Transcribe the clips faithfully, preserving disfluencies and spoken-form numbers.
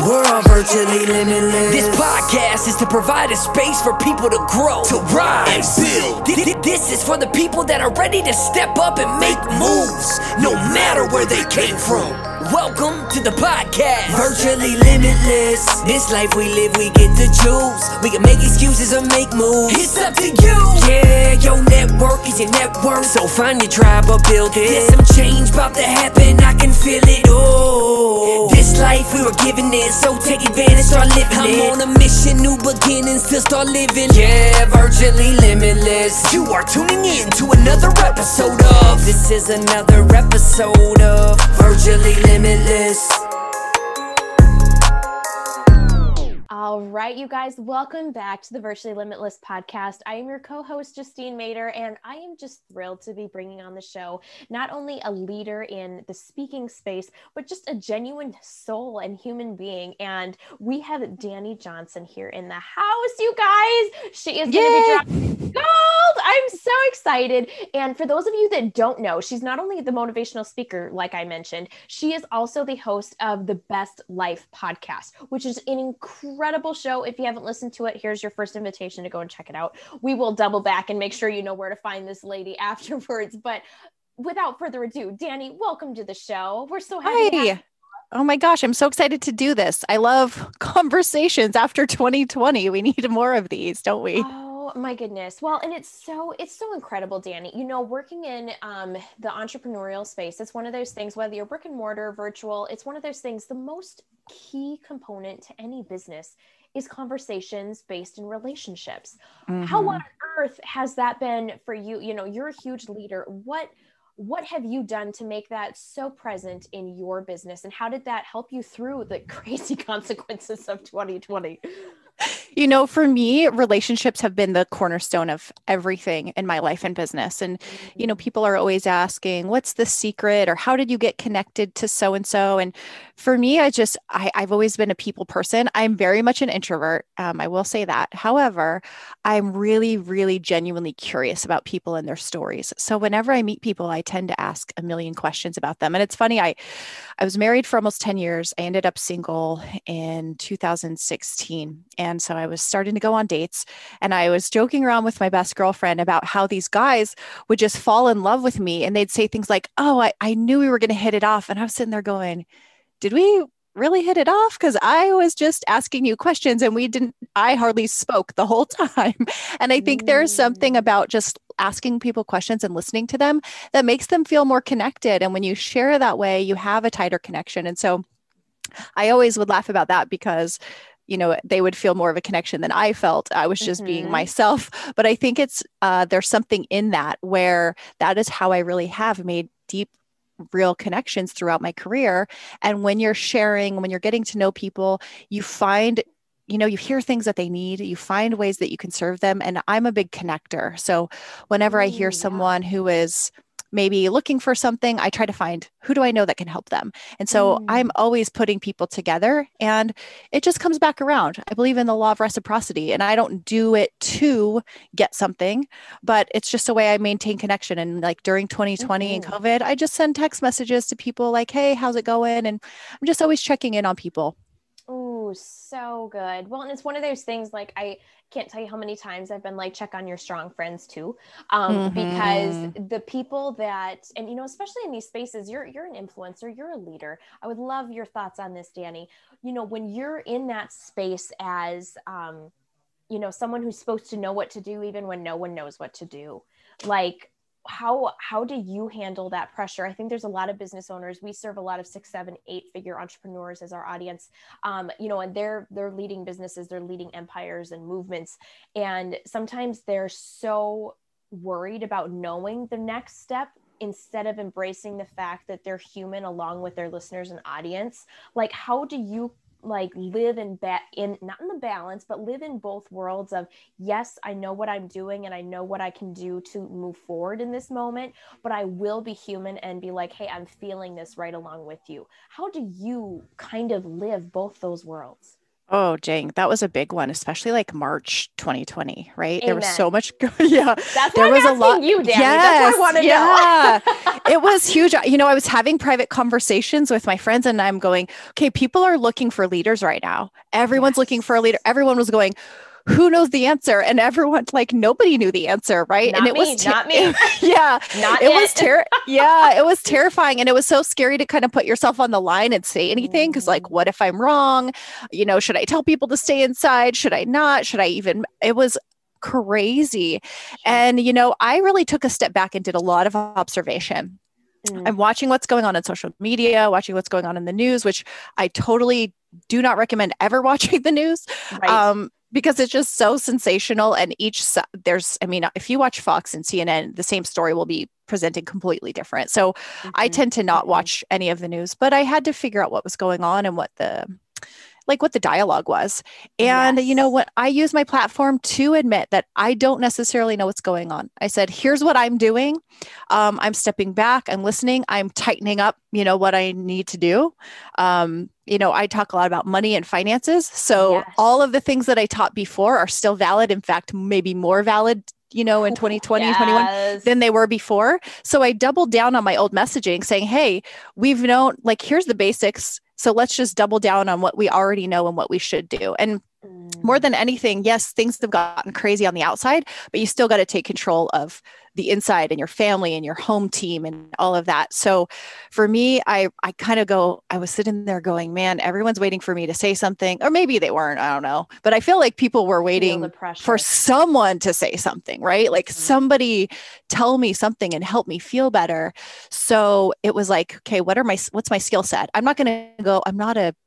We're all virtually limitless. This podcast is to provide a space for people to grow, to rise, and build. Th- th- This is for the people that are ready to step up and make moves, no matter where they came from. Welcome to the podcast, Virtually Limitless. This life we live, we get to choose. We can make excuses or make moves. It's up to you. Yeah, your network is your network, so find your tribe or build it. There's some change about to happen, I can feel it. Oh, this life we were given this, so take advantage, start living I'm it. I'm on a mission, new beginnings to start living. Yeah, Virtually Limitless. You are tuning in to another episode of. This is another episode of Virtually Limitless. All right, you guys, welcome back to the Virtually Limitless podcast. I am your co-host, Justine Mater, and I am just thrilled to be bringing on the show not only a leader in the speaking space, but just a genuine soul and human being. And we have Dani Johnson here in the house, you guys. She is going to be dropping gold. I'm so excited. And for those of you that don't know, she's not only the motivational speaker, like I mentioned, she is also the host of the Best Life podcast, which is an incredible show. If you haven't listened to it, here's your first invitation to go and check it out. We will double back and make sure you know where to find this lady afterwards. But without further ado, Dani, welcome to the show. We're so happy. Hi. To have- Oh my gosh, I'm so excited to do this. I love conversations after twenty twenty. We need more of these, don't we? Oh my goodness. Well, and it's so, it's so incredible, Dani. You know, working in um, the entrepreneurial space, it's one of those things, whether you're brick and mortar, virtual, it's one of those things, the most key component to any business is conversations based in relationships. Mm-hmm. How on earth has that been for you? You know, you're a huge leader. What What have you done to make that so present in your business? And how did that help you through the crazy consequences of twenty twenty? You know, for me, relationships have been the cornerstone of everything in my life and business. And, you know, people are always asking, what's the secret, or how did you get connected to so-and-so? And for me, I just, I, I've always been a people person. I'm very much an introvert. Um, I will say that. However, I'm really, really genuinely curious about people and their stories. So whenever I meet people, I tend to ask a million questions about them. And it's funny, I, I was married for almost ten years. I ended up single in two thousand sixteen. And so I was starting to go on dates, and I was joking around with my best girlfriend about how these guys would just fall in love with me. And they'd say things like, oh, I, I knew we were going to hit it off. And I was sitting there going, did we really hit it off? Because I was just asking you questions and we didn't, I hardly spoke the whole time. And I think there's something about just asking people questions and listening to them that makes them feel more connected. And when you share that way, you have a tighter connection. And so I always would laugh about that because, you know, they would feel more of a connection than I felt. I was just mm-hmm. being myself. But I think it's, uh, there's something in that where that is how I really have made deep, real connections throughout my career. And when you're sharing, when you're getting to know people, you find, you know, you hear things that they need, you find ways that you can serve them. And I'm a big connector. So whenever Ooh, I hear someone yeah. who is maybe looking for something, I try to find, who do I know that can help them? And so mm. I'm always putting people together, and it just comes back around. I believe in the law of reciprocity, and I don't do it to get something, but it's just a way I maintain connection. And like during twenty twenty mm-hmm. and COVID, I just send text messages to people like, hey, how's it going? And I'm just always checking in on people. Oh, so good. Well, and it's one of those things, like, I can't tell you how many times I've been like, check on your strong friends too. Um, mm-hmm. Because the people that, and, you know, especially in these spaces, you're, you're an influencer, you're a leader. I would love your thoughts on this, Dani. You know, when you're in that space as, um, you know, someone who's supposed to know what to do, even when no one knows what to do, like, how, how do you handle that pressure? I think there's a lot of business owners. We serve a lot of six, seven, eight figure entrepreneurs as our audience. Um, you know, and they're, they're leading businesses, they're leading empires and movements. And sometimes they're so worried about knowing the next step instead of embracing the fact that they're human along with their listeners and audience. Like, how do you like live in ba- in not in the balance, but live in both worlds of, yes, I know what I'm doing and I know what I can do to move forward in this moment, but I will be human and be like, hey, I'm feeling this right along with you. How do you kind of live both those worlds? Oh, dang. That was a big one, especially like March twenty twenty, right? Amen. There was so much. Yeah. That's there why was I'm a lot. asking you, Danny. Yes, That's what I want to yeah. know. It was huge. You know, I was having private conversations with my friends and I'm going, okay, people are looking for leaders right now. Everyone's Yes. looking for a leader. Everyone was going, who knows the answer? And everyone, like, nobody knew the answer, right? Not and it me, was, ter- not me. it, yeah, Not it yet. was ter- yeah, it was terrifying. And it was so scary to kind of put yourself on the line and say anything. Cause like, what if I'm wrong? You know, should I tell people to stay inside? Should I not? Should I even, it was crazy. And, you know, I really took a step back and did a lot of observation. Mm. I'm watching what's going on in social media, watching what's going on in the news, which I totally do not recommend ever watching the news. Right. Um, because it's just so sensational. And each, there's, I mean, if you watch Fox and C N N, the same story will be presented completely different. So mm-hmm. I tend to not mm-hmm. watch any of the news, but I had to figure out what was going on and what the, like what the dialogue was. And, yes. you know what, I use my platform to admit that I don't necessarily know what's going on. I said, here's what I'm doing. Um, I'm stepping back, I'm listening, I'm tightening up, you know, what I need to do. Um, you know, I talk a lot about money and finances. So yes. all of the things that I taught before are still valid. In fact, maybe more valid, you know, in twenty twenty, yes. twenty-one than they were before. So I doubled down on my old messaging saying, hey, we've known, like, here's the basics. So let's just double down on what we already know and what we should do. And more than anything, yes, things have gotten crazy on the outside, but you still got to take control of the inside and your family and your home team and all of that. So for me, I, I kind of go, I was sitting there going, man, everyone's waiting for me to say something, or maybe they weren't, I don't know. But I feel like people were waiting for someone to say something, right? Like mm-hmm. somebody tell me something and help me feel better. So it was like, okay, what are my, what's my skill set? I'm not going to go, I'm not a,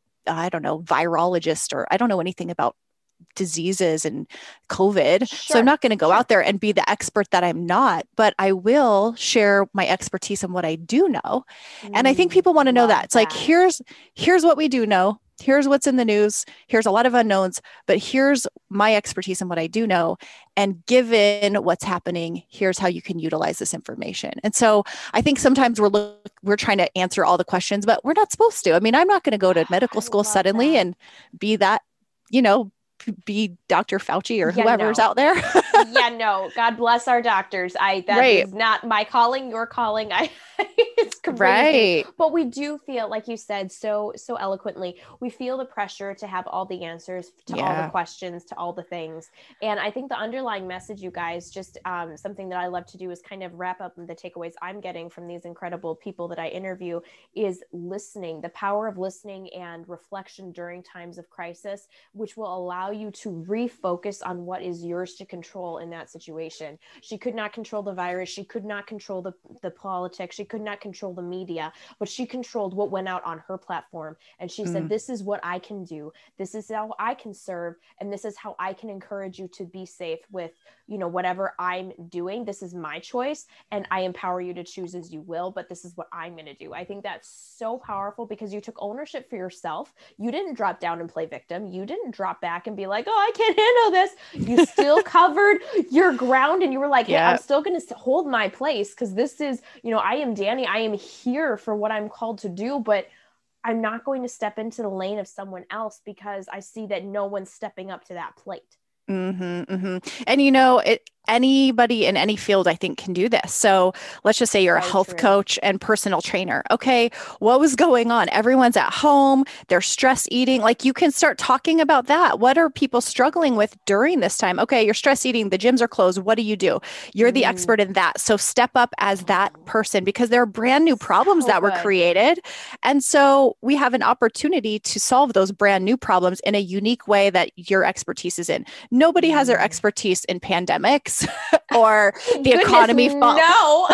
I don't know, virologist, or I don't know anything about diseases and COVID. Sure. So I'm not going to go sure. out there and be the expert that I'm not, but I will share my expertise in what I do know. Mm, and I think people want to know that. It's that. Like, here's, here's what we do know. Here's what's in the news. Here's a lot of unknowns, but here's my expertise in what I do know. And given what's happening, here's how you can utilize this information. And so I think sometimes we're look, we're trying to answer all the questions, but we're not supposed to. I mean, I'm not going to go to medical school suddenly that. and be that, you know, be Doctor Fauci or yeah, whoever's no. out there. yeah, no, God bless our doctors. I, that right. is not my calling, your calling. I, it's crazy. Right. But we do feel, like you said, so, so eloquently, we feel the pressure to have all the answers to yeah. all the questions, to all the things. And I think the underlying message, you guys, just um, something that I love to do is kind of wrap up the takeaways I'm getting from these incredible people that I interview is listening, the power of listening and reflection during times of crisis, which will allow you to refocus on what is yours to control in that situation. She could not control the virus. She could not control the, the politics. She could not control the media, but she controlled what went out on her platform. And she mm. said, this is what I can do. This is how I can serve. And this is how I can encourage you to be safe with, you know, whatever I'm doing. This is my choice. And I empower you to choose as you will, but this is what I'm going to do. I think that's so powerful because you took ownership for yourself. You didn't drop down and play victim. You didn't drop back and be like, oh, I can't handle this. You still covered your ground and you were like, hey, yeah. I'm still going to hold my place because this is, you know, I am Danny. I am here for what I'm called to do, but I'm not going to step into the lane of someone else because I see that no one's stepping up to that plate. Mm-hmm, mm-hmm. And, you know, it, anybody in any field, I think, can do this. So let's just say you're so a health true. coach and personal trainer. Okay, what was going on? Everyone's at home. They're stress eating. Like, you can start talking about that. What are people struggling with during this time? Okay, you're stress eating. The gyms are closed. What do you do? You're the mm. expert in that. So step up as that person because there are brand new problems so that were good. created. And so we have an opportunity to solve those brand new problems in a unique way that your expertise is in. Nobody mm. has their expertise in pandemics. or the Goodness, economy fall- no.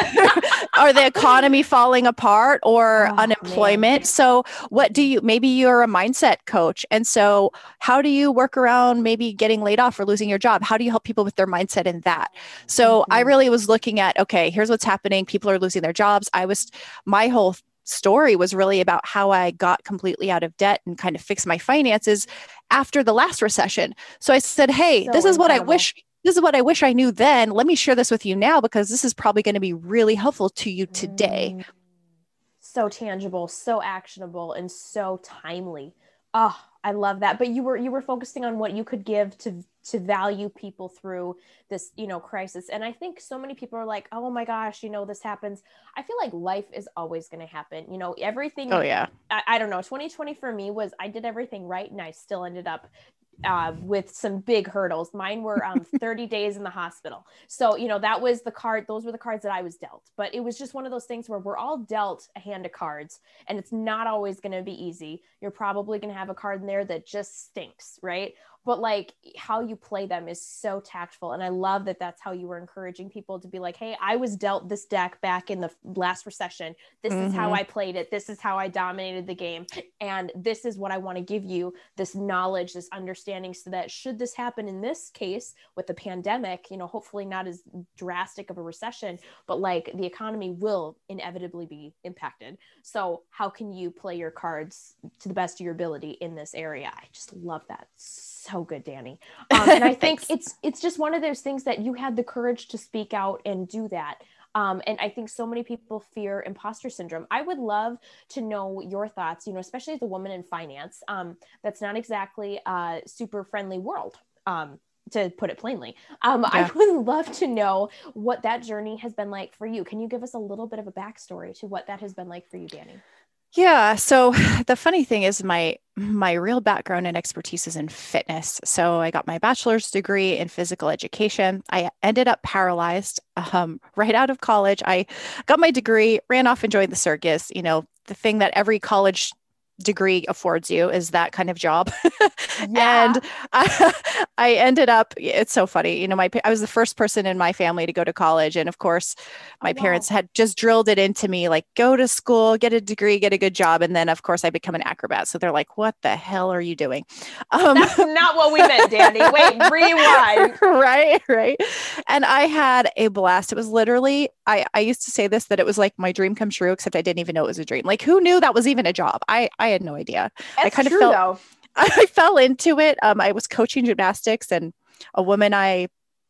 or the economy falling apart or oh, Man. unemployment. So what do you, maybe you're a mindset coach. And so how do you work around maybe getting laid off or losing your job? How do you help people with their mindset in that? So mm-hmm. I really was looking at, okay, here's what's happening. People are losing their jobs. I was, my whole story was really about how I got completely out of debt and kind of fixed my finances after the last recession. So I said, hey, so this is incredible. what I wish This is what I wish I knew then. Let me share this with you now because this is probably going to be really helpful to you today. So tangible, so actionable, and so timely. Oh, I love that. But you were you were focusing on what you could give to to value people through this, you know, crisis. And I think so many people are like, oh my gosh, you know, this happens. I feel like life is always going to happen. You know, everything. Oh yeah. I, I don't know. twenty twenty for me was I did everything right, and I still ended up uh, with some big hurdles. Mine were um, thirty days in the hospital. So, you know, that was the card. Those were the cards that I was dealt. But it was just one of those things where we're all dealt a hand of cards, and it's not always going to be easy. You're probably going to have a card in there that just stinks, right? But like how you play them is so tactful. And I love that that's how you were encouraging people to be like, hey, I was dealt this deck back in the last recession. This mm-hmm. is how I played it. This is how I dominated the game. And this is what I want to give you, this knowledge, this understanding, so that should this happen in this case with the pandemic, you know, hopefully not as drastic of a recession, but like the economy will inevitably be impacted. So how can you play your cards to the best of your ability in this area? I just love that. So good, Dani. Um, and I think it's it's just one of those things that you had the courage to speak out and do that. Um, and I think so many people fear imposter syndrome. I would love to know your thoughts, you know, especially as a woman in finance. Um, that's not exactly a super friendly world, um, to put it plainly. Um, yeah. I would love to know what that journey has been like for you. Can you give us a little bit of a backstory to what that has been like for you, Dani? Yeah. So the funny thing is my, my real background and expertise is in fitness. So I got my bachelor's degree in physical education. I ended up paralyzed um, right out of college. I got my degree, ran off and joined the circus. You know, the thing that every college degree affords you is that kind of job. Yeah. And I, I ended up, it's so funny, you know, my, I was the first person in my family to go to college. And of course, my oh, parents wow. had just drilled it into me, like, go to school, get a degree, get a good job. And then of course I become an acrobat. So they're like, what the hell are you doing? Um, That's not what we meant, Dani. Wait, rewind. Right, right. And I had a blast. It was literally, I, I used to say this, that it was like my dream come true, except I didn't even know it was a dream. Like, who knew that was even a job? I, I had no idea. That's I kind true, of felt, though. I fell into it. Um, I was coaching gymnastics, and a woman I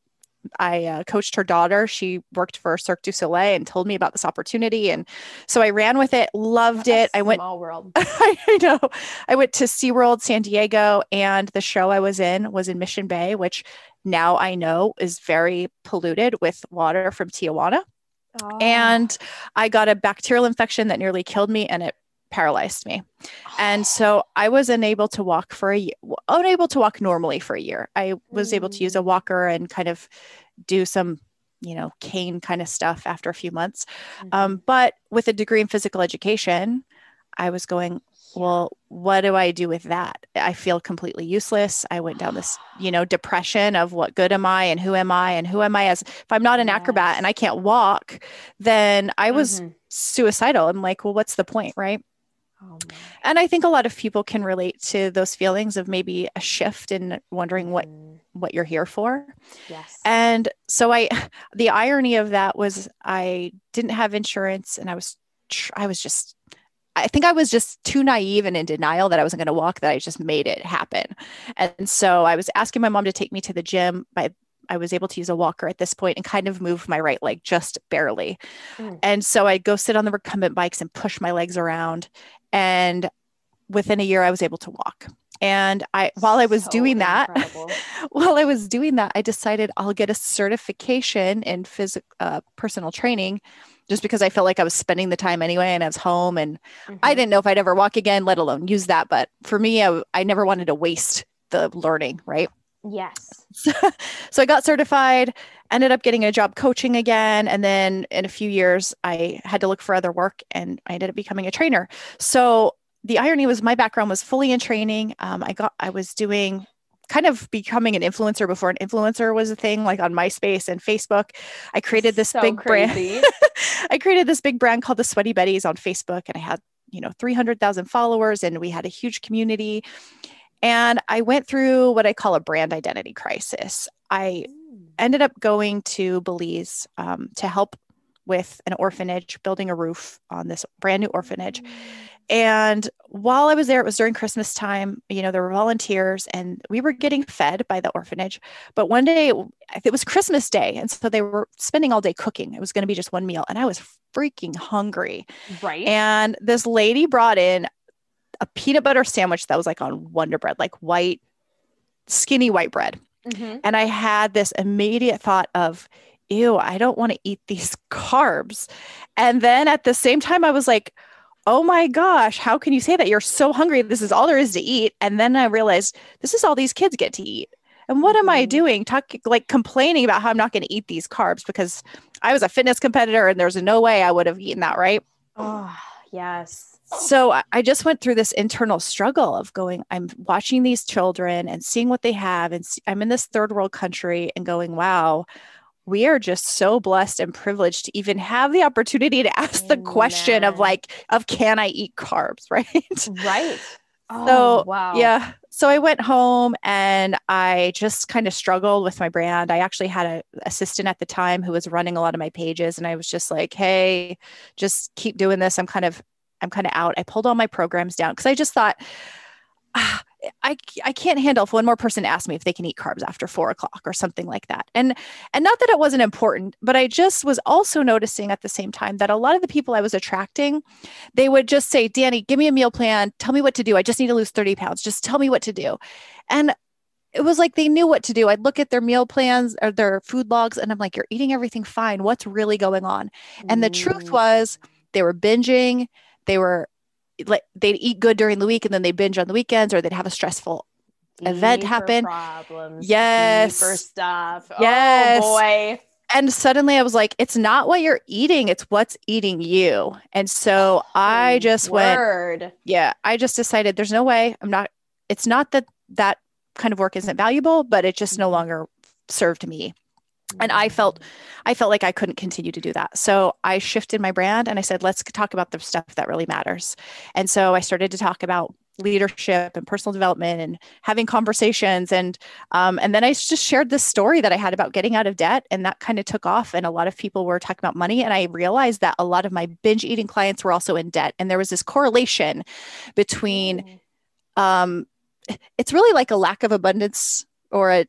I uh, coached her daughter. She worked for Cirque du Soleil and told me about this opportunity, and so I ran with it. Loved it. I went. Small world. I know. I went to SeaWorld San Diego, and the show I was in was in Mission Bay, which now I know is very polluted with water from Tijuana. Oh. And I got a bacterial infection that nearly killed me, and it paralyzed me. And so I was unable to walk for a year, unable to walk normally for a year. I was mm. able to use a walker and kind of do some, you know, cane kind of stuff after a few months. Mm-hmm. Um, but with a degree in physical education, I was going, well, what do I do with that? I feel completely useless. I went down this, you know, depression of what good am I and who am I and who am I as, if I'm not an yes. acrobat and I can't walk, then I was mm-hmm. suicidal. I'm like, well, what's the point? Right. Oh, and I think a lot of people can relate to those feelings of maybe a shift in wondering what, mm. what you're here for. Yes. And so I, the irony of that was I didn't have insurance, and I was, I was just, I think I was just too naive and in denial that I wasn't going to walk, that I just made it happen. And so I was asking my mom to take me to the gym. By I was able to use a walker at this point and kind of move my right leg just barely. Mm. And so I'd go sit on the recumbent bikes and push my legs around. And within a year, I was able to walk. And I, while I was so doing that, while I was doing that, I decided I'll get a certification in physical, uh, personal training, just because I felt like I was spending the time anyway, and I was home, and mm-hmm. I didn't know if I'd ever walk again, let alone use that. But for me, I, I never wanted to waste the learning, right? Yes. So, so I got certified, ended up getting a job coaching again. And then in a few years, I had to look for other work, and I ended up becoming a trainer. So the irony was my background was fully in training. Um, I got, I was doing kind of becoming an influencer before an influencer was a thing, like on MySpace and Facebook. I created this so big crazy. brand. I created this big brand called the Sweaty Betties on Facebook, and I had, you know, three hundred thousand followers, and we had a huge community. And I went through what I call a brand identity crisis. I ended up going to Belize um, to help with an orphanage, building a roof on this brand new orphanage. And while I was there, it was during Christmas time, you know, there were volunteers, and we were getting fed by the orphanage. But one day it was Christmas Day, and so they were spending all day cooking. It was going to be just one meal, and I was freaking hungry. Right. And this lady brought in a peanut butter sandwich that was like on Wonder Bread, like white, skinny white bread. Mm-hmm. And I had this immediate thought of, ew, I don't want to eat these carbs. And then at the same time, I was like, oh my gosh, how can you say that? You're so hungry. This is all there is to eat. And then I realized this is all these kids get to eat. And what mm-hmm. am I doing? Talking like complaining about how I'm not going to eat these carbs because I was a fitness competitor and there's no way I would have eaten that, right? Oh, yes. So I just went through this internal struggle of going, I'm watching these children and seeing what they have. And I'm in this third world country and going, wow, we are just so blessed and privileged to even have the opportunity to ask Amen. The question of like, of can I eat carbs? Right. Right. Oh, so, wow. Yeah. So I went home and I just kind of struggled with my brand. I actually had an assistant at the time who was running a lot of my pages. And I was just like, hey, just keep doing this. I'm kind of, I'm kind of out. I pulled all my programs down because I just thought, ah, I, I can't handle if one more person asked me if they can eat carbs after four o'clock or something like that. And, and not that it wasn't important, but I just was also noticing at the same time that a lot of the people I was attracting, they would just say, Dani, give me a meal plan. Tell me what to do. I just need to lose thirty pounds. Just tell me what to do. And it was like, they knew what to do. I'd look at their meal plans or their food logs and I'm like, you're eating everything fine. What's really going on? And the truth was they were binging. They were like they'd eat good during the week and then they binge on the weekends, or they'd have a stressful Deeper event happen. Problems, yes. Deeper stuff. Yes. Oh boy. And suddenly I was like, it's not what you're eating, it's what's eating you. And so oh, I just word. went, yeah, I just decided there's no way I'm not, it's not that that kind of work isn't valuable, but it just no longer served me. And I felt, I felt like I couldn't continue to do that. So I shifted my brand and I said, let's talk about the stuff that really matters. And so I started to talk about leadership and personal development and having conversations. And, um, and then I just shared this story that I had about getting out of debt, and that kind of took off. And a lot of people were talking about money. And I realized that a lot of my binge eating clients were also in debt. And there was this correlation between, um, it's really like a lack of abundance or a,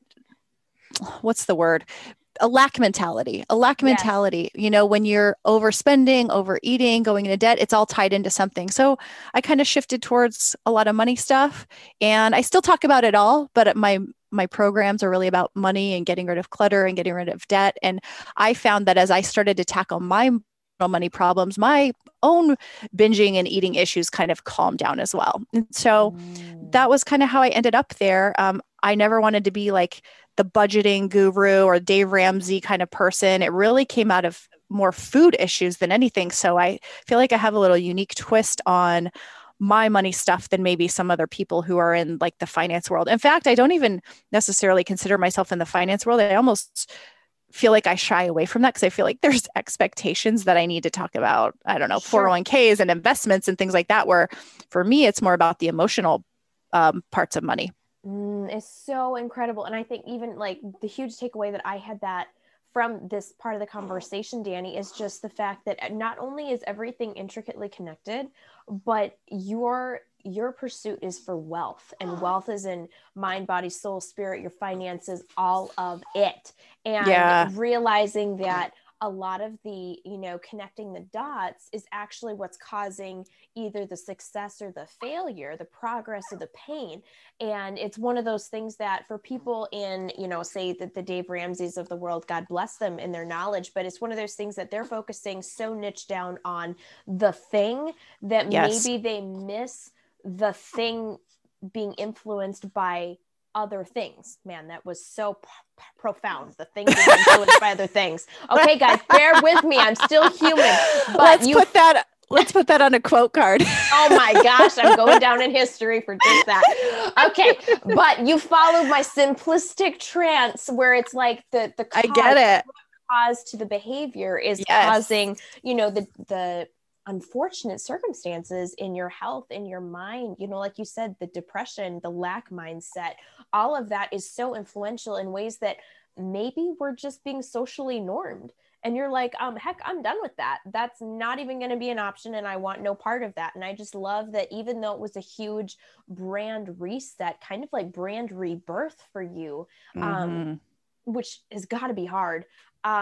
what's the word? A lack mentality, a lack mentality, yes. You know, when you're overspending, overeating, going into debt, it's all tied into something. So I kind of shifted towards a lot of money stuff, and I still talk about it all, but my, my programs are really about money and getting rid of clutter and getting rid of debt. And I found that as I started to tackle my money problems, my own binging and eating issues kind of calmed down as well. And so mm. that was kind of how I ended up there. Um, I never wanted to be like the budgeting guru or Dave Ramsey kind of person. It really came out of more food issues than anything. So I feel like I have a little unique twist on my money stuff than maybe some other people who are in like the finance world. In fact, I don't even necessarily consider myself in the finance world. I almost feel like I shy away from that because I feel like there's expectations that I need to talk about, I don't know, sure. four oh one k's and investments and things like that, where for me, it's more about the emotional um, parts of money. Mm, it's so incredible. And I think even like the huge takeaway that I had that from this part of the conversation, Dani, is just the fact that not only is everything intricately connected, but your your pursuit is for wealth, and wealth is in mind, body, soul, spirit, your finances, all of it. And yeah. realizing that a lot of the, you know, connecting the dots is actually what's causing either the success or the failure, the progress or the pain. And it's one of those things that for people in, you know, say that the Dave Ramseys of the world, God bless them in their knowledge, but it's one of those things that they're focusing so niche down on the thing that yes. maybe they miss the thing being influenced by other things. Man, that was so p- p- profound. The thing being influenced by other things. Okay, guys, bear with me. I'm still human. But let's you put that. Let's put that on a quote card. Oh my gosh, I'm going down in history for just that. Okay, but you followed my simplistic trance where it's like the the cause, I get it. Cause to the behavior is yes. causing, you know, the the unfortunate circumstances in your health, in your mind, you know, like you said, the depression, the lack mindset, all of that is so influential in ways that maybe we're just being socially normed. And you're like, um, heck, I'm done with that. That's not even going to be an option. And I want no part of that. And I just love that even though it was a huge brand reset, kind of like brand rebirth for you, um, mm-hmm. which has got to be hard. Um,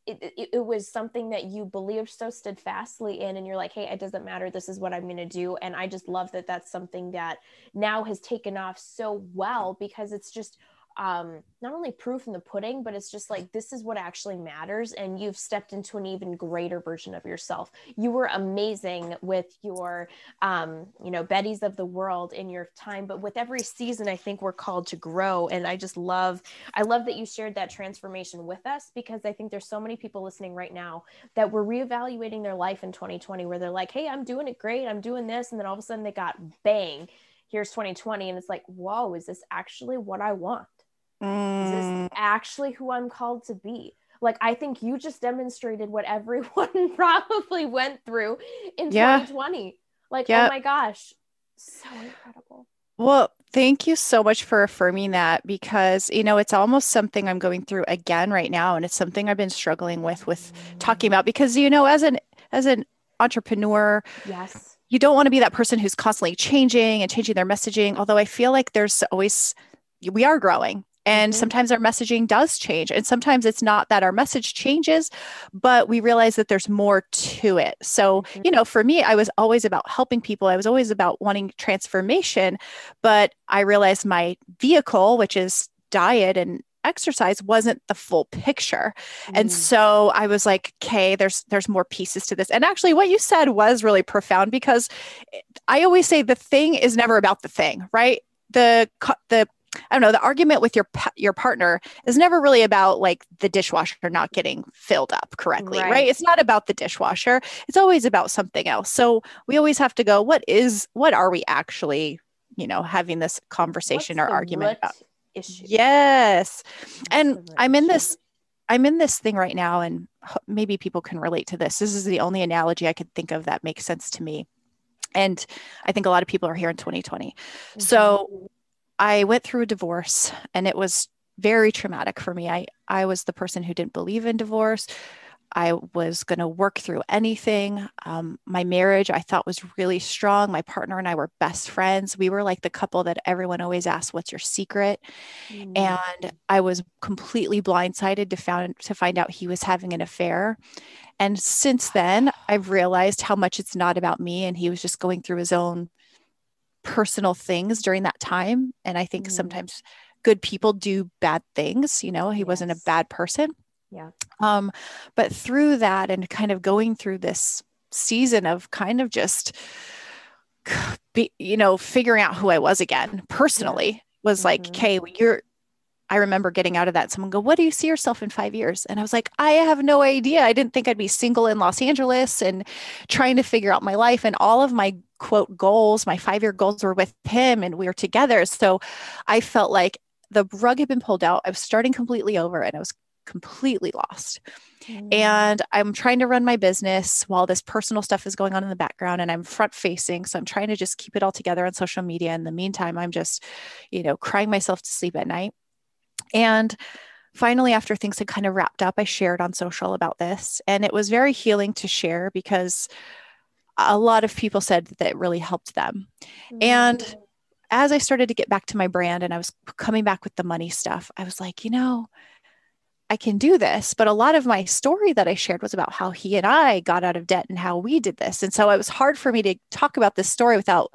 it, it, it was something that you believed so steadfastly in, and you're like, hey, it doesn't matter. This is what I'm going to do. And I just love that that's something that now has taken off so well, because it's just um, not only proof in the pudding, but it's just like, this is what actually matters. And you've stepped into an even greater version of yourself. You were amazing with your, um, you know, Betty's of the world in your time, but with every season, I think we're called to grow. And I just love, I love that you shared that transformation with us, because I think there's so many people listening right now that were reevaluating their life in twenty twenty, where they're like, hey, I'm doing it great. I'm doing this. And then all of a sudden they got bang, here's twenty twenty. And it's like, whoa, is this actually what I want? Mm. Is this actually who I'm called to be? Like, I think you just demonstrated what everyone probably went through in yeah. twenty twenty. Like, yeah. oh my gosh, so incredible. Well, thank you so much for affirming that, because, you know, it's almost something I'm going through again right now. And it's something I've been struggling with, with talking about, because, you know, as an, as an entrepreneur, yes, you don't want to be that person who's constantly changing and changing their messaging. Although I feel like there's always, we are growing. And mm-hmm. sometimes our messaging does change. And sometimes it's not that our message changes, but we realize that there's more to it. So, mm-hmm. you know, for me, I was always about helping people. I was always about wanting transformation, but I realized my vehicle, which is diet and exercise, wasn't the full picture. Mm. And so I was like, okay, there's, there's more pieces to this. And actually what you said was really profound, because I always say the thing is never about the thing, right? The, the, I don't know, the argument with your your partner is never really about like the dishwasher not getting filled up correctly, right? right? It's not about the dishwasher. It's always about something else. So we always have to go, what is, what are we actually, you know, having this conversation What's or argument about? Issue? Yes. What's and I'm in issue? this, I'm in this thing right now, and maybe people can relate to this. This is the only analogy I could think of that makes sense to me. And I think a lot of people are here in twenty twenty. Mm-hmm. So I went through a divorce, and it was very traumatic for me. I, I was the person who didn't believe in divorce. I was going to work through anything. Um, my marriage, I thought, was really strong. My partner and I were best friends. We were like the couple that everyone always asks, what's your secret? Mm. And I was completely blindsided to found, to find out he was having an affair. And since then, I've realized how much it's not about me, and he was just going through his own personal things during that time. And I think mm. sometimes good people do bad things. You know, he yes. wasn't a bad person. Yeah. Um, but through that, and kind of going through this season of kind of just, be, you know, figuring out who I was again personally, yeah. was mm-hmm. like, okay, you're, I remember getting out of that. Someone go, what do you see yourself in five years? And I was like, I have no idea. I didn't think I'd be single in Los Angeles and trying to figure out my life, and all of my quote goals, my five-year goals were with him, and we were together. So I felt like the rug had been pulled out. I was starting completely over, and I was completely lost. Mm. And I'm trying to run my business while this personal stuff is going on in the background, and I'm front facing. So I'm trying to just keep it all together on social media. In the meantime, I'm just, you know, crying myself to sleep at night. And finally, after things had kind of wrapped up, I shared on social about this, and it was very healing to share, because a lot of people said that it really helped them. Mm. And as I started to get back to my brand, and I was coming back with the money stuff, I was like, you know, I can do this. But a lot of my story that I shared was about how he and I got out of debt and how we did this. And so it was hard for me to talk about this story without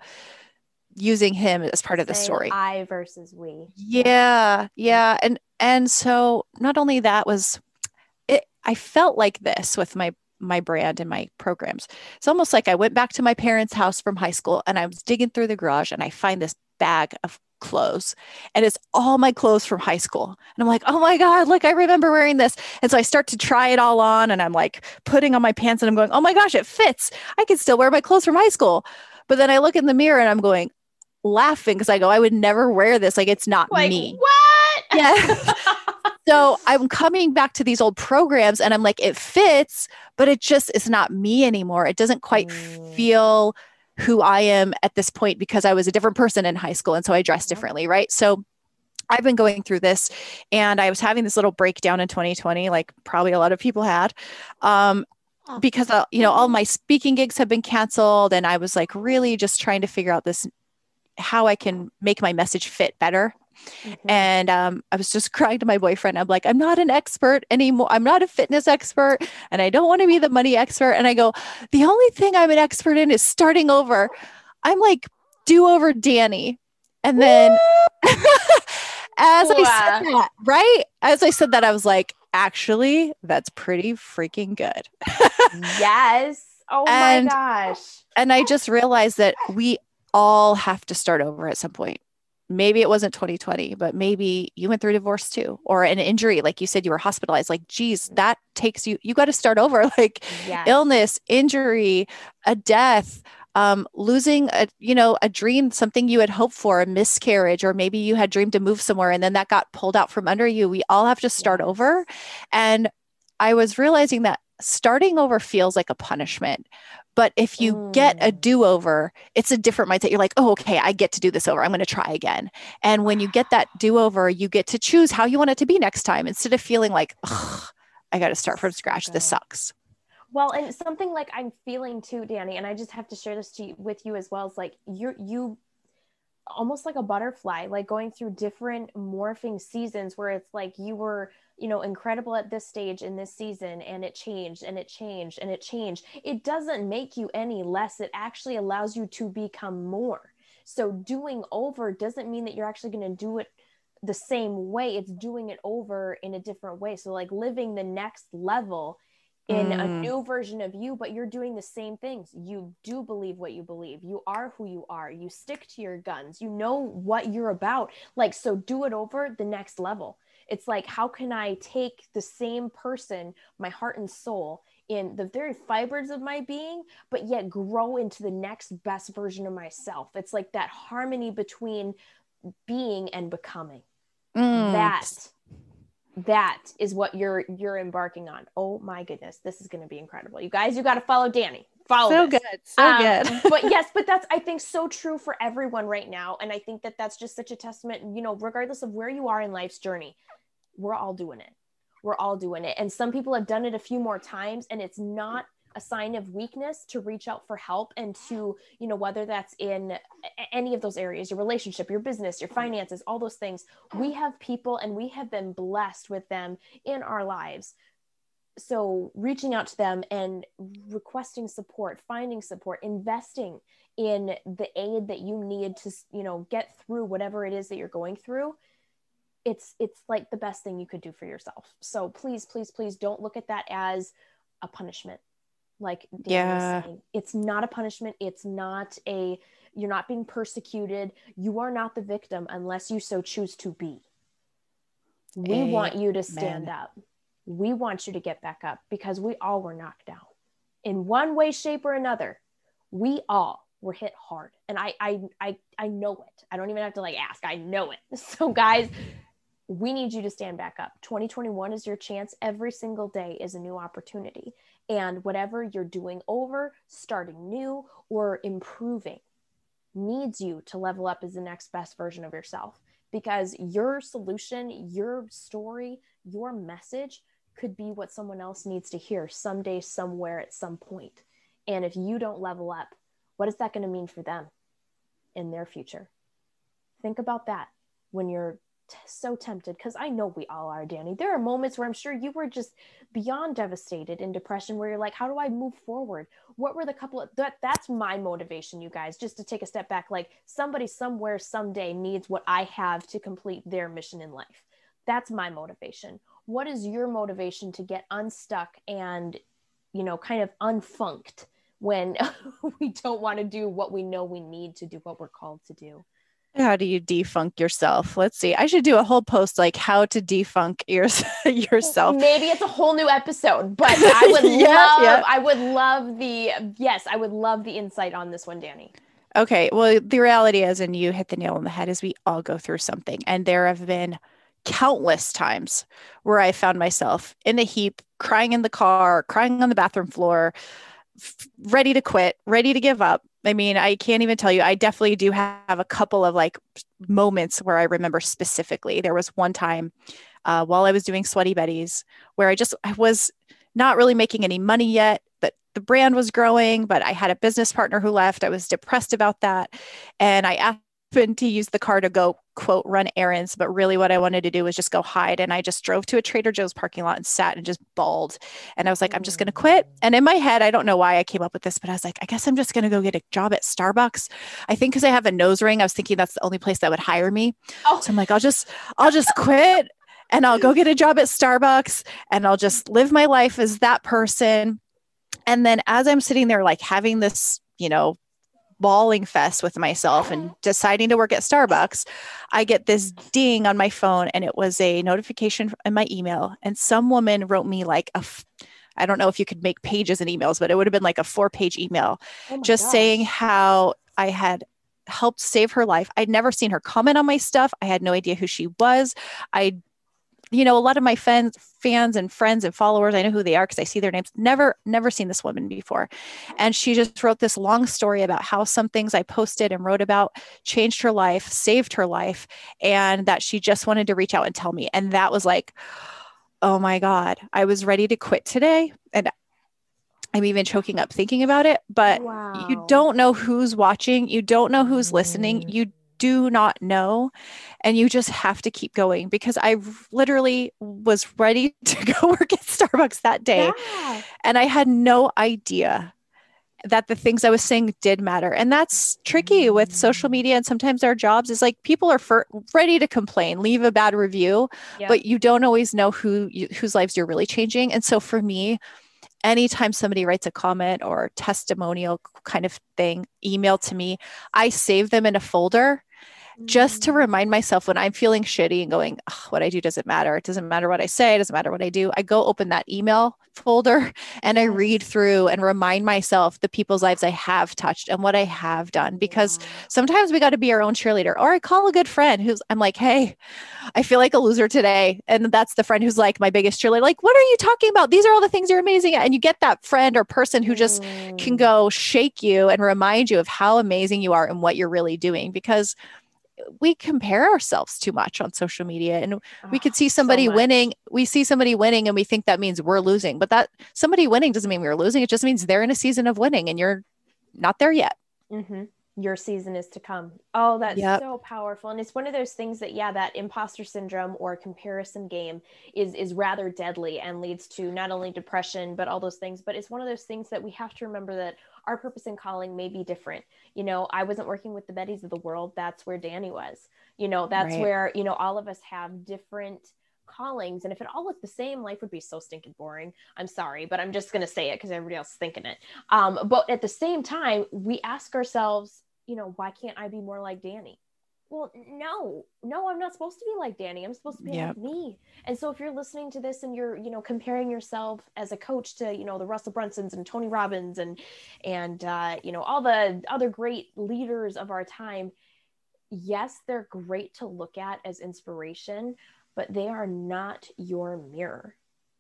using him as part of the story. I versus we. Yeah. Yeah. And, and so not only that was it, I felt like this with my, my brand and my programs. It's almost like I went back to my parents' house from high school, and I was digging through the garage, and I find this bag of clothes, and it's all my clothes from high school. And I'm like, oh my God, look, I remember wearing this. And so I start to try it all on, and I'm like putting on my pants, and I'm going, oh my gosh, it fits. I can still wear my clothes from high school. But then I look in the mirror, and I'm going, laughing, because I go, I would never wear this. Like, it's not like, me. What? Yeah. So I'm coming back to these old programs, and I'm like, it fits, but it just is not me anymore. It doesn't quite mm. feel who I am at this point, because I was a different person in high school. And so I dressed differently. Right. So I've been going through this, and I was having this little breakdown in twenty twenty, like probably a lot of people had, um, because, uh, you know, all my speaking gigs have been canceled. And I was like really just trying to figure out this, how I can make my message fit better Mm-hmm. And um, I was just crying to my boyfriend. I'm like, I'm not an expert anymore. I'm not a fitness expert and I don't want to be the money expert. And I go, the only thing I'm an expert in is starting over. I'm like do-over Danny. And then as I said that, right? As I said that, I was like, actually, that's pretty freaking good. Yes. Oh and, my gosh. And I just realized that we all have to start over at some point. Maybe it wasn't twenty twenty, but maybe you went through divorce too, or an injury. Like you said, you were hospitalized. Like, geez, that takes you, you got to start over. Like yes. illness, injury, a death, um, losing a, you know, a dream, something you had hoped for, a miscarriage, or maybe you had dreamed to move somewhere and then that got pulled out from under you. We all have to start yes. over. And I was realizing that starting over feels like a punishment. But if you mm. get a do-over, it's a different mindset. You're like, oh, okay, I get to do this over. I'm going to try again. And when you get that do-over, you get to choose how you want it to be next time instead of feeling like, I got to start from scratch. This sucks. Well, and something like I'm feeling too, Danny, and I just have to share this to you, with you as well. Is like you're, you almost like a butterfly, like going through different morphing seasons where it's like you were, you know, incredible at this stage in this season and it changed and it changed and it changed. It doesn't make you any less. It actually allows you to become more. So doing over doesn't mean that you're actually going to do it the same way. It's doing it over in a different way. So like living the next level in mm. a new version of you, but you're doing the same things. You do believe what you believe. You are who you are. You stick to your guns. You know what you're about. Like, so do it over the next level. It's like, how can I take the same person, my heart and soul, in the very fibers of my being, but yet grow into the next best version of myself? It's like that harmony between being and becoming. Mm. That That is what you're you're embarking on. Oh my goodness, this is going to be incredible. You guys, you got to follow Danny. Follow so this. good, so um, good. But yes, but that's I think so true for everyone right now, and I think that that's just such a testament. You know, regardless of where you are in life's journey, we're all doing it. We're all doing it, and some people have done it a few more times, and it's not a sign of weakness to reach out for help and to, you know, whether that's in any of those areas, your relationship, your business, your finances, all those things. We have people and we have been blessed with them in our lives. So reaching out to them and requesting support, finding support, investing in the aid that you need to, you know, get through whatever it is that you're going through. It's, it's like the best thing you could do for yourself. So please, please, please don't look at that as a punishment. Like Dan yeah. was saying, it's not a punishment. It's not a, you're not being persecuted. You are not the victim unless you so choose to be. We Amen. Want you to stand up. We want you to get back up because we all were knocked down in one way, shape, or another. We all were hit hard. And I, I, I, I know it. I don't even have to like ask. I know it. So guys, we need you to stand back up. twenty twenty-one is your chance. Every single day is a new opportunity. And whatever you're doing over, starting new, or improving needs you to level up as the next best version of yourself. Because your solution, your story, your message could be what someone else needs to hear someday, somewhere, at some point. And if you don't level up, what is that going to mean for them in their future? Think about that when you're t- so tempted, because I know we all are, Danny. There are moments where I'm sure you were just beyond devastated in depression, where you're like, how do I move forward? What were the couple of, that, that's my motivation, you guys, just to take a step back. Like somebody somewhere someday needs what I have to complete their mission in life. That's my motivation. What is your motivation to get unstuck and, you know, kind of unfunked when we don't want to do what we know we need to do, what we're called to do? How do you defunk yourself? Let's see. I should do a whole post like how to defunk your, yourself. Maybe it's a whole new episode, but I would yeah, love, yeah. I would love the, yes, I would love the insight on this one, Danny. Okay. Well, the reality is, and you hit the nail on the head, is we all go through something. And there have been countless times where I found myself in a heap, crying in the car, crying on the bathroom floor, f- ready to quit, ready to give up. I mean, I can't even tell you. I definitely do have a couple of like moments where I remember specifically. There was one time uh, while I was doing Sweaty Betties where I just I was not really making any money yet, but the brand was growing, but I had a business partner who left. I was depressed about that. And I asked happened to use the car to go, quote, run errands. But really what I wanted to do was just go hide. And I just drove to a Trader Joe's parking lot and sat and just bawled. And I was like, I'm just going to quit. And in my head, I don't know why I came up with this, but I was like, I guess I'm just going to go get a job at Starbucks. I think because I have a nose ring, I was thinking that's the only place that would hire me. Oh. So I'm like, I'll just, I'll just quit and I'll go get a job at Starbucks and I'll just live my life as that person. And then as I'm sitting there, like having this, you know, bawling fest with myself and deciding to work at Starbucks, I get this ding on my phone and it was a notification in my email. And some woman wrote me like a, I don't know if you could make pages in emails, but it would have been like a four page email oh just gosh. saying how I had helped save her life. I'd never seen her comment on my stuff. I had no idea who she was. I You know, a lot of my fans, fans and friends and followers, I know who they are because I see their names. Never, never seen this woman before. And she just wrote this long story about how some things I posted and wrote about changed her life, saved her life, and that she just wanted to reach out and tell me. And that was like, oh my God, I was ready to quit today. And I'm even choking up thinking about it, but wow. You don't know who's watching. You don't know who's mm. listening. You do not know. And you just have to keep going because I literally was ready to go work at Starbucks that day. Yeah. And I had no idea that the things I was saying did matter. And that's tricky with social media. And sometimes our jobs is like people are for, ready to complain, leave a bad review, yep. but you don't always know who you, whose lives you're really changing. And so for me, anytime somebody writes a comment or testimonial kind of thing, email to me, I save them in a folder just to remind myself when I'm feeling shitty and going, oh, what I do doesn't matter. It doesn't matter what I say. It doesn't matter what I do. I go open that email folder and I read through and remind myself the people's lives I have touched and what I have done, because wow. sometimes we got to be our own cheerleader. Or I call a good friend who's, I'm like, hey, I feel like a loser today. And that's the friend who's like my biggest cheerleader. Like, what are you talking about? These are all the things you're amazing at. And you get that friend or person who just mm. can go shake you and remind you of how amazing you are and what you're really doing, because we compare ourselves too much on social media, and we could see somebody so winning. We see somebody winning and we think that means we're losing, but that somebody winning doesn't mean we're losing. It just means they're in a season of winning and you're not there yet. Mm-hmm. Your season is to come. Oh, that's yep. so powerful. And it's one of those things that, yeah, that imposter syndrome or comparison game is, is rather deadly and leads to not only depression, but all those things. But it's one of those things that we have to remember that our purpose and calling may be different. You know, I wasn't working with the Bettys of the world. That's where Danny was, you know, that's right. where, you know, all of us have different callings. And if it all looked the same, life would be so stinking boring. I'm sorry, but I'm just going to say it because everybody else is thinking it. Um, but at the same time, we ask ourselves, you know, why can't I be more like Danny? Well, no, no, I'm not supposed to be like Danny. I'm supposed to be yep. like me. And so if you're listening to this and you're, you know, comparing yourself as a coach to, you know, the Russell Brunsons and Tony Robbins and, and, uh, you know, all the other great leaders of our time, yes, they're great to look at as inspiration, but they are not your mirror.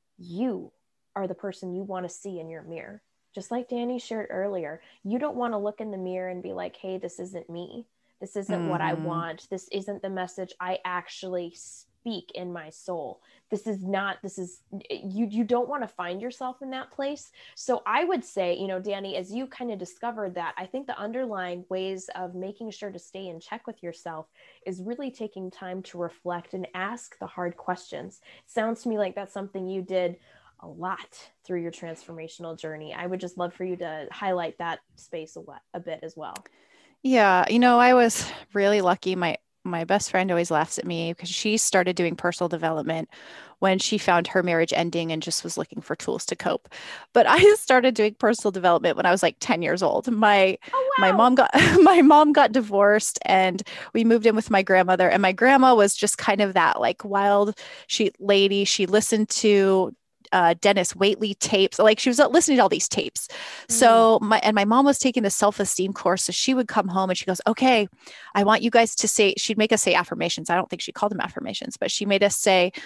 You are the person you want to see in your mirror. Just like Danny shared earlier, you don't want to look in the mirror and be like, hey, this isn't me. This isn't mm-hmm. what I want. This isn't the message I actually speak in my soul. This is not, this is, you, you don't want to find yourself in that place. So I would say, you know, Danny, as you kind of discovered that, I think the underlying ways of making sure to stay in check with yourself is really taking time to reflect and ask the hard questions. It sounds to me like that's something you did a lot through your transformational journey. I would just love for you to highlight that space a, a bit as well. Yeah. You know, I was really lucky. My, my best friend always laughs at me because she started doing personal development when she found her marriage ending and just was looking for tools to cope. But I started doing personal development when I was like ten years old. My, oh, wow. my mom got, my mom got divorced and we moved in with my grandmother, and my grandma was just kind of that like wild she lady. She listened to Uh, Dennis Waitley tapes. Like she was listening to all these tapes. Mm. So my, and my mom was taking the self-esteem course. So she would come home and she goes, okay, I want you guys to say, she'd make us say affirmations. I don't think she called them affirmations, but she made us say,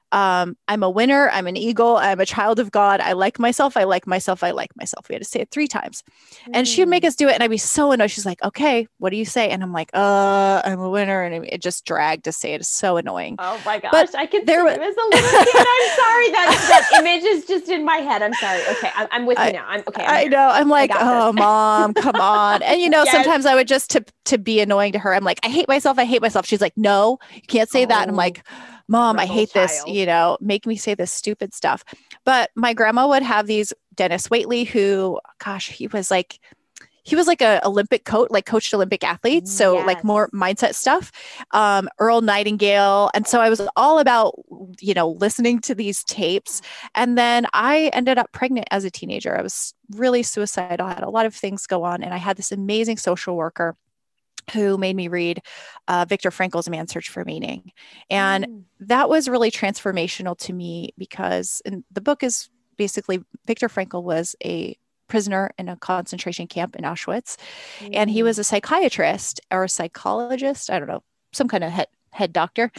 Um, I'm a winner. I'm an eagle. I'm a child of God. I like myself. I like myself. I like myself. We had to say it three times. And she would make us do it. And I'd be so annoyed. She's like, okay, what do you say? And I'm like, uh, I'm a winner. And it just dragged to say it. It's so annoying. Oh my gosh. But I can there see you as a little kid. I'm sorry. That, that image is just in my head. I'm sorry. Okay. I'm, I'm with you I, now. I'm okay. I'm I here. know. I'm like, oh, this. mom, come on. And, you know, Yes. sometimes I would just to, to be annoying to her. I'm like, I hate myself. I hate myself. She's like, no, you can't say Oh, that. And I'm like, mom, I rebel hate this, child. you know, make me say this stupid stuff. But my grandma would have these Dennis Waitley, who, gosh, he was like, he was like a Olympic coach, like coached Olympic athletes. So Yes. like more mindset stuff, um, Earl Nightingale. And so I was all about, you know, listening to these tapes. And then I ended up pregnant as a teenager. I was really suicidal, I had a lot of things go on. And I had this amazing social worker who made me read uh, Viktor Frankl's Man's Search for Meaning. And mm. that was really transformational to me because and the book is basically Viktor Frankl was a prisoner in a concentration camp in Auschwitz. Mm. And he was a psychiatrist or a psychologist, I don't know, some kind of head, head doctor.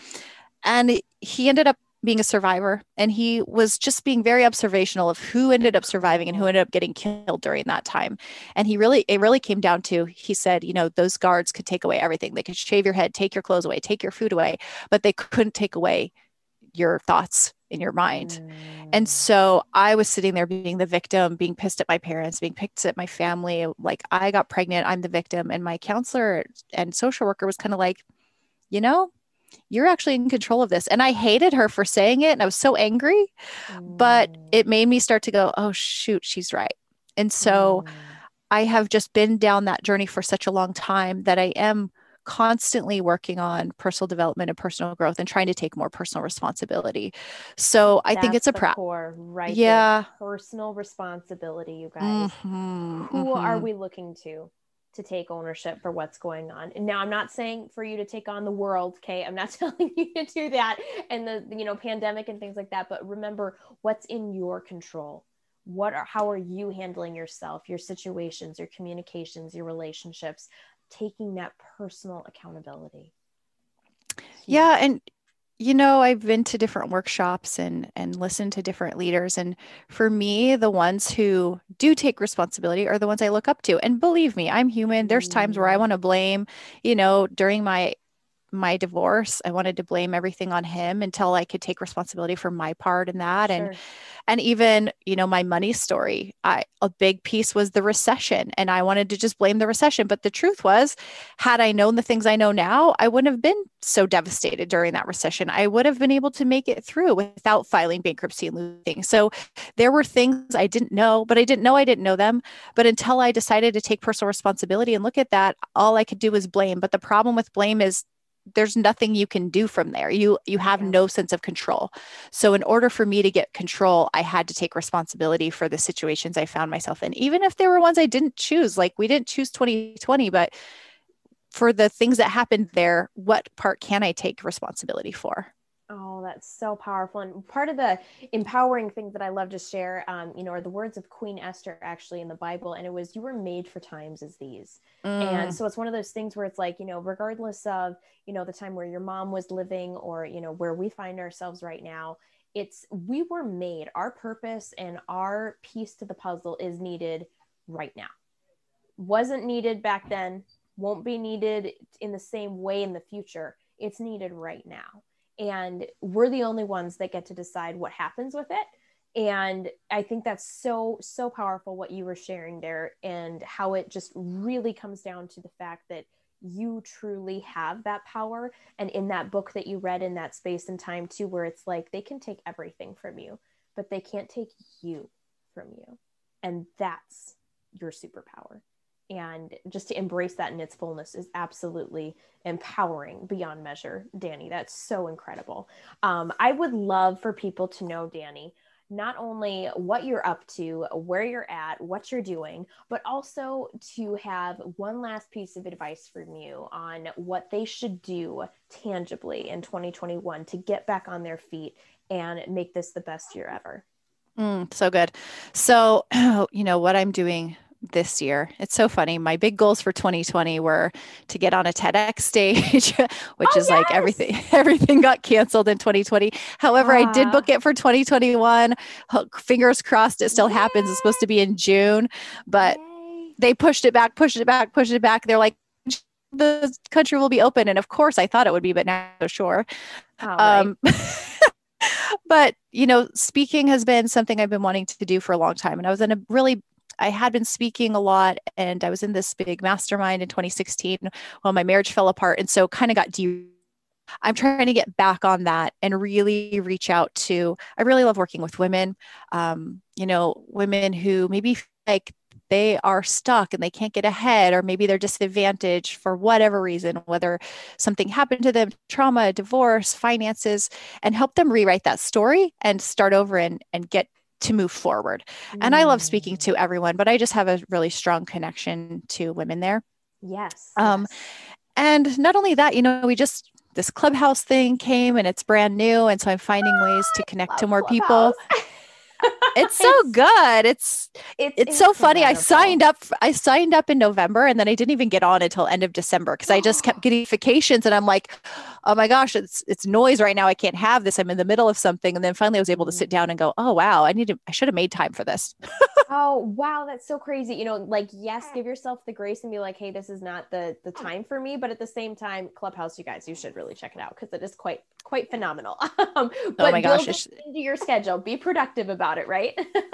And he ended up being a survivor. And he was just being very observational of who ended up surviving and who ended up getting killed during that time. And he really, it really came down to, he said, you know, those guards could take away everything. They could shave your head, take your clothes away, take your food away, but they couldn't take away your thoughts in your mind. Mm. And so I was sitting there being the victim, being pissed at my parents, being pissed at my family. Like I got pregnant, I'm the victim. And my counselor and social worker was kind of like, you know, you're actually in control of this. And I hated her for saying it. And I was so angry, mm. but it made me start to go, oh, shoot, she's right. And so mm. I have just been down that journey for such a long time that I am constantly working on personal development and personal growth and trying to take more personal responsibility. So I That's think it's a practice. Right. Yeah. There. Personal responsibility, you guys. Mm-hmm, Who mm-hmm. are we looking to? to take ownership for what's going on. And now I'm not saying for you to take on the world. Okay. I'm not telling you to do that and the, you know, pandemic and things like that, but remember what's in your control. What are, how are you handling yourself, your situations, your communications, your relationships, taking that personal accountability. Yeah. And, you know, I've been to different workshops and, and listened to different leaders. And for me, the ones who do take responsibility are the ones I look up to. And believe me, I'm human. There's times where I want to blame, you know, during my my divorce, I wanted to blame everything on him until I could take responsibility for my part in that. Sure. And, and even, you know, my money story, I, a big piece was the recession and I wanted to just blame the recession. But the truth was, had I known the things I know now, I wouldn't have been so devastated during that recession. I would have been able to make it through without filing bankruptcy and losing. So there were things I didn't know, but I didn't know I didn't know them. But until I decided to take personal responsibility and look at that, all I could do was blame. But the problem with blame is there's nothing you can do from there. You, you have no sense of control. So in order for me to get control, I had to take responsibility for the situations I found myself in, even if there were ones I didn't choose. Like we didn't choose twenty twenty, but for the things that happened there, what part can I take responsibility for? Oh, that's so powerful. And part of the empowering things that I love to share, um, you know, are the words of Queen Esther actually in the Bible. And it was, you were made for times as these. Mm. And so it's one of those things where it's like, you know, regardless of, you know, the time where your mom was living or, you know, where we find ourselves right now, it's, we were made, our purpose and our piece to the puzzle is needed right now. Wasn't needed back then, won't be needed in the same way in the future. It's needed right now. And we're the only ones that get to decide what happens with it. And I think that's so, so powerful what you were sharing there and how it just really comes down to the fact that you truly have that power. And in that book that you read in that space and time too, where it's like, they can take everything from you, but they can't take you from you. And that's your superpower. And just to embrace that in its fullness is absolutely empowering beyond measure, Danny. That's so incredible. Um, I would love for people to know, Danny, not only what you're up to, where you're at, what you're doing, but also to have one last piece of advice from you on what they should do tangibly in twenty twenty-one to get back on their feet and make this the best year ever. Mm, so good. So, you know, what I'm doing this year. It's so funny. My big goals for twenty twenty were to get on a TEDx stage, which Oh, is like yes. everything, everything got canceled in twenty twenty. However, I did Ah. book it for twenty twenty-one. Fingers crossed it still Yay. happens. It's supposed to be in June, but Yay. they pushed it back, pushed it back, pushed it back. They're like, the country will be open. And of course I thought it would be, but now I'm sure. Oh, right. Um, but, you know, speaking has been something I've been wanting to do for a long time. And I was in a really, I had been speaking a lot, and I was in this big mastermind in twenty sixteen while my marriage fell apart. And so kind of got de- I'm trying to get back on that and really reach out to, I really love working with women, um, you know, women who maybe feel like they are stuck and they can't get ahead, or maybe they're disadvantaged for whatever reason, whether something happened to them, trauma, divorce, finances, and help them rewrite that story and start over and, and get to move forward. Mm. And I love speaking to everyone, but I just have a really strong connection to women there. Yes. Um, yes. And not only that, you know, we just, this Clubhouse thing came and it's brand new. And so I'm finding ways to connect to more Clubhouse. people. It's so It's- good. It's It's, it's so funny. I incredible. signed up. I signed up in November, and then I didn't even get on until end of December because I just kept getting notifications, and I'm like, oh my gosh, it's it's noise right now. I can't have this. I'm in the middle of something. And then finally, I was able to sit down and go, oh wow, I need to. I should have made time for this. Oh, wow. That's so crazy. You know, like, yes, give yourself the grace and be like, hey, this is not the the time for me. But at the same time, Clubhouse, you guys, you should really check it out because it is quite, quite phenomenal. um, but Oh my gosh, build it into your schedule. Be productive about it, right?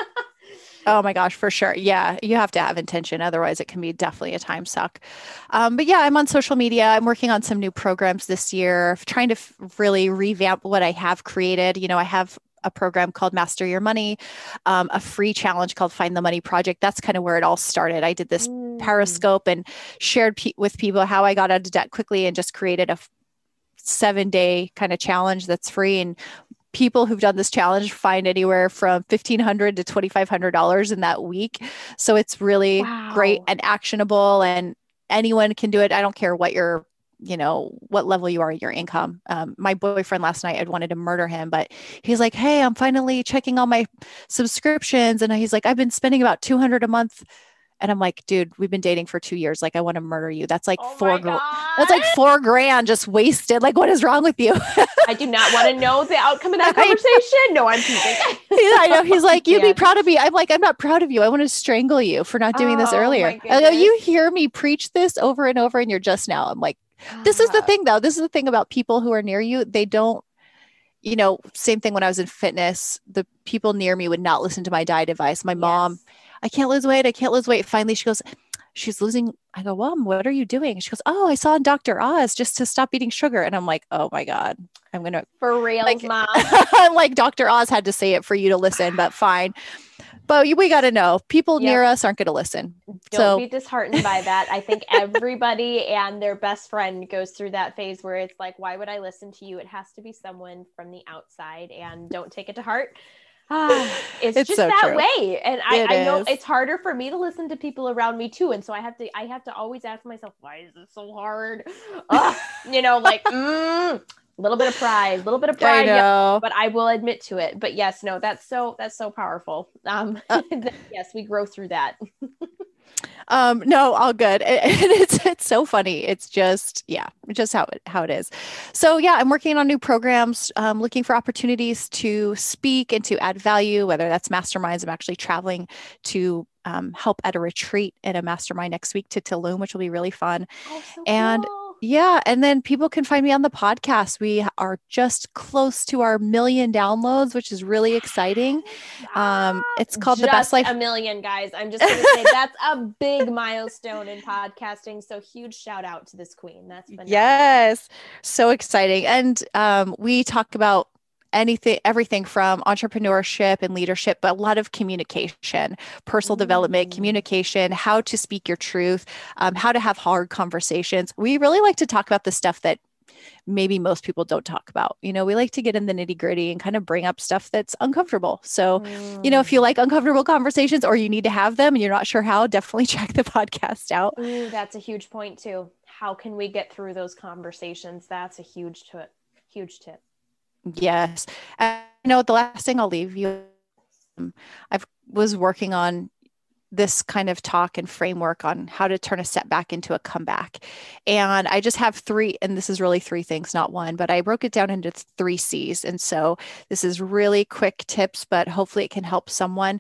Oh my gosh, for sure. Yeah, you have to have intention. Otherwise, it can be definitely a time suck. Um, but yeah, I'm on social media. I'm working on some new programs this year, trying to f- really revamp what I have created. You know, I have a program called Master Your Money, um, a free challenge called Find the Money Project. That's kind of where it all started. I did this Mm. Periscope and shared pe- with people how I got out of debt quickly, and just created a f- seven day kind of challenge that's free. And people who've done this challenge find anywhere from fifteen hundred dollars to twenty-five hundred dollars in that week. So it's really Wow. great and actionable, and anyone can do it. I don't care what your, you know, what level you are in your income. Um, my boyfriend last night, I'd wanted to murder him, but he's like, hey, I'm finally checking all my subscriptions. And he's like, I've been spending about two hundred a month. And I'm like, dude, we've been dating for two years. Like, I want to murder you. That's like Oh four, my gr- God. that's like four grand just wasted. Like, what is wrong with you? I do not want to know the outcome of that conversation. No, I'm teasing. I know. He's like, you'd Yeah. be proud of me. I'm like, I'm not proud of you. I want to strangle you for not doing this Oh, earlier. my I go, you goodness. hear me preach this over and over, and you're just now. I'm like, this is the Ah. thing though. This is the thing about people who are near you. They don't, you know, same thing when I was in fitness, the people near me would not listen to my diet advice. My mom, Yes. I can't lose weight. I can't lose weight. Finally, she goes, she's losing. I go, Mom, what are you doing? She goes, oh, I saw on Doctor Oz just to stop eating sugar. And I'm like, oh my God, I'm going to, For reals, like, mom. I'm like, Doctor Oz had to say it for you to listen, but fine. But we got to know people Yep. near us aren't going to listen. Don't So be disheartened by that. I think everybody and their best friend goes through that phase where it's like, why would I listen to you? It has to be someone from the outside, and don't take it to heart. Ah, it's, It's just so that true. way. And I, It I know is. it's harder for me to listen to people around me too. And so I have to, I have to always ask myself, why is this so hard? Ugh, you know, like, mm, a little bit of pride, a little bit of I pride. Yeah, know. but I will admit to it. But yes, no, that's so, that's so powerful. Um, Uh, yes, we grow through that. Um, no, all good. And it's it's so funny. It's just, yeah, just how it how it is. So yeah, I'm working on new programs, um, looking for opportunities to speak and to add value, whether that's masterminds. I'm actually traveling to um, help at a retreat at a mastermind next week to Tulum, which will be really fun. Oh, so And cool. yeah, and then people can find me on the podcast. We are just close to our million downloads, which is really exciting. Um, it's called The Best Just Life. a million, guys. I'm just going to say that's a big milestone in podcasting. So huge shout out to this queen. That's phenomenal. Yes, so exciting. And um, we talk about anything, everything from entrepreneurship and leadership, but a lot of communication, personal development, Mm. communication, how to speak your truth, um, how to have hard conversations. We really like to talk about the stuff that maybe most people don't talk about. You know, we like to get in the nitty gritty and kind of bring up stuff that's uncomfortable. So, you know, if you Mm. like uncomfortable conversations or you need to have them and you're not sure how, definitely check the podcast out. Ooh, that's a huge point too. How can we get through those conversations? That's a huge tip. Huge tip. Yes. And, you know, the last thing I'll leave you, um, I was working on this kind of talk and framework on how to turn a setback into a comeback. And I just have three, and this is really three things, not one, but I broke it down into three C's. And so this is really quick tips, but hopefully it can help someone.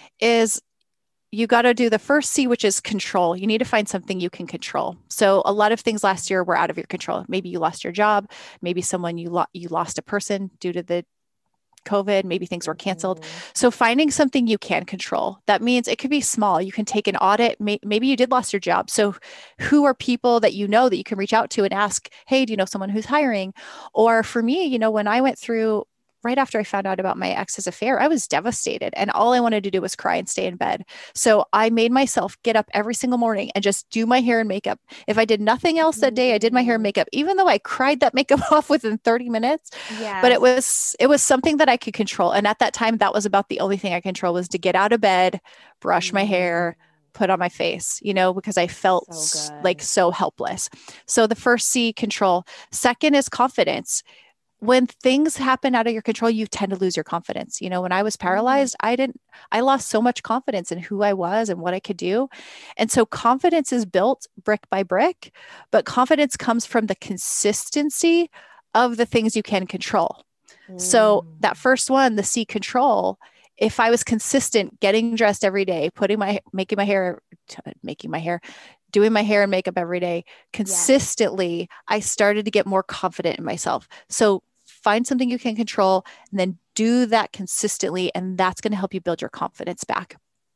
Is you got to do the first C, which is control. You need to find something you can control. So a lot of things last year were out of your control. Maybe you lost your job. Maybe someone you, lo- you lost a person due to the COVID, maybe things were canceled. So finding something you can control, that means it could be small. You can take an audit. May- maybe you did lost your job. So who are people that you know that you can reach out to and ask, hey, do you know someone who's hiring? Or for me, you know, when I went through right after I found out about my ex's affair, I was devastated and all I wanted to do was cry and stay in bed. So I made myself get up every single morning and just do my hair and makeup. If I did nothing else that day, I did my hair and makeup, even though I cried that makeup off within thirty minutes. Yes. But it was, it was something that I could control. And at that time, that was about the only thing I control was to get out of bed, brush mm-hmm. my hair, put on my face, you know, because I felt so like so helpless. So the first C, control. Second is confidence. When things happen out of your control, you tend to lose your confidence. You know, when I was paralyzed, I didn't, I lost so much confidence in who I was and what I could do. And so confidence is built brick by brick, but confidence comes from the consistency of the things you can control. Mm. So that first one, the C, control, if I was consistent, getting dressed every day, putting my, making my hair, making my hair, doing my hair and makeup every day consistently, yeah. I started to get more confident in myself. So find something you can control and then do that consistently. And that's going to help you build your confidence back.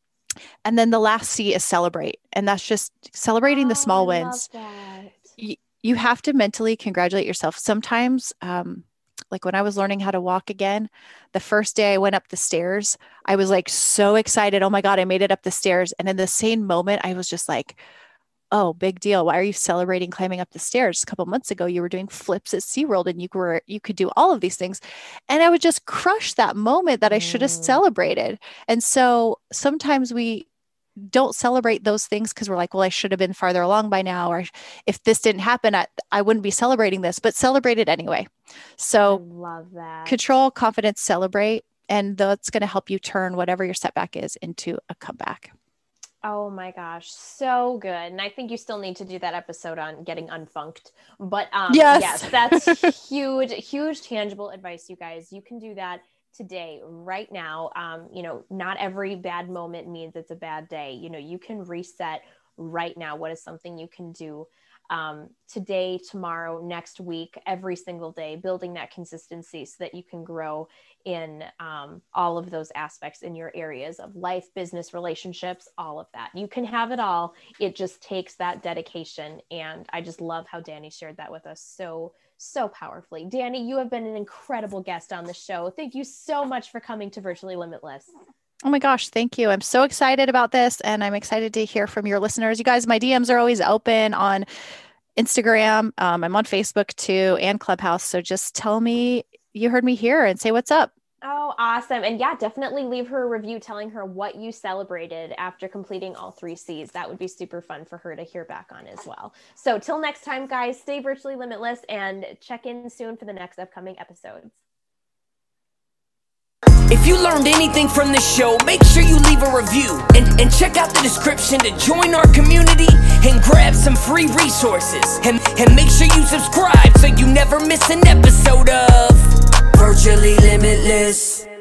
And then the last C is celebrate. And that's just celebrating oh, the small I wins. You, you have to mentally congratulate yourself. Sometimes, um, like when I was learning how to walk again, the first day I went up the stairs, I was like so excited. Oh my God, I made it up the stairs. And in the same moment, I was just like, oh, big deal. Why are you celebrating climbing up the stairs? A couple of months ago, you were doing flips at SeaWorld and you were, you could do all of these things. And I would just crush that moment that I should have celebrated. And so sometimes we don't celebrate those things because we're like, well, I should have been farther along by now. Or if this didn't happen, I, I wouldn't be celebrating this, but celebrate it anyway. So I love that. Control, confidence, celebrate. And that's going to help you turn whatever your setback is into a comeback. Oh my gosh, so good. And I think you still need to do that episode on getting unfunked. But um, yes. yes, that's huge, huge tangible advice, you guys. You can do that today, right now. Um, you know, not every bad moment means it's a bad day. You know, you can reset right now. What is something you can do um, today, tomorrow, next week, every single day, building that consistency so that you can grow in um, all of those aspects in your areas of life, business, relationships, all of that. You can have it all. It just takes that dedication. And I just love how Dani shared that with us so, so powerfully. Dani, you have been an incredible guest on the show. Thank you so much for coming to Virtually Limitless. Oh my gosh, thank you. I'm so excited about this and I'm excited to hear from your listeners. You guys, my D Ms are always open on Instagram. Um, I'm on Facebook too and Clubhouse. So just tell me you heard me here and say what's up. Oh, awesome. And yeah, definitely leave her a review telling her what you celebrated after completing all three C's. That would be super fun for her to hear back on as well. So till next time, guys, stay virtually limitless and check in soon for the next upcoming episodes. If you learned anything from this show, make sure you leave a review and, and check out the description to join our community and grab some free resources. And, and make sure you subscribe so you never miss an episode of Virtually Limitless.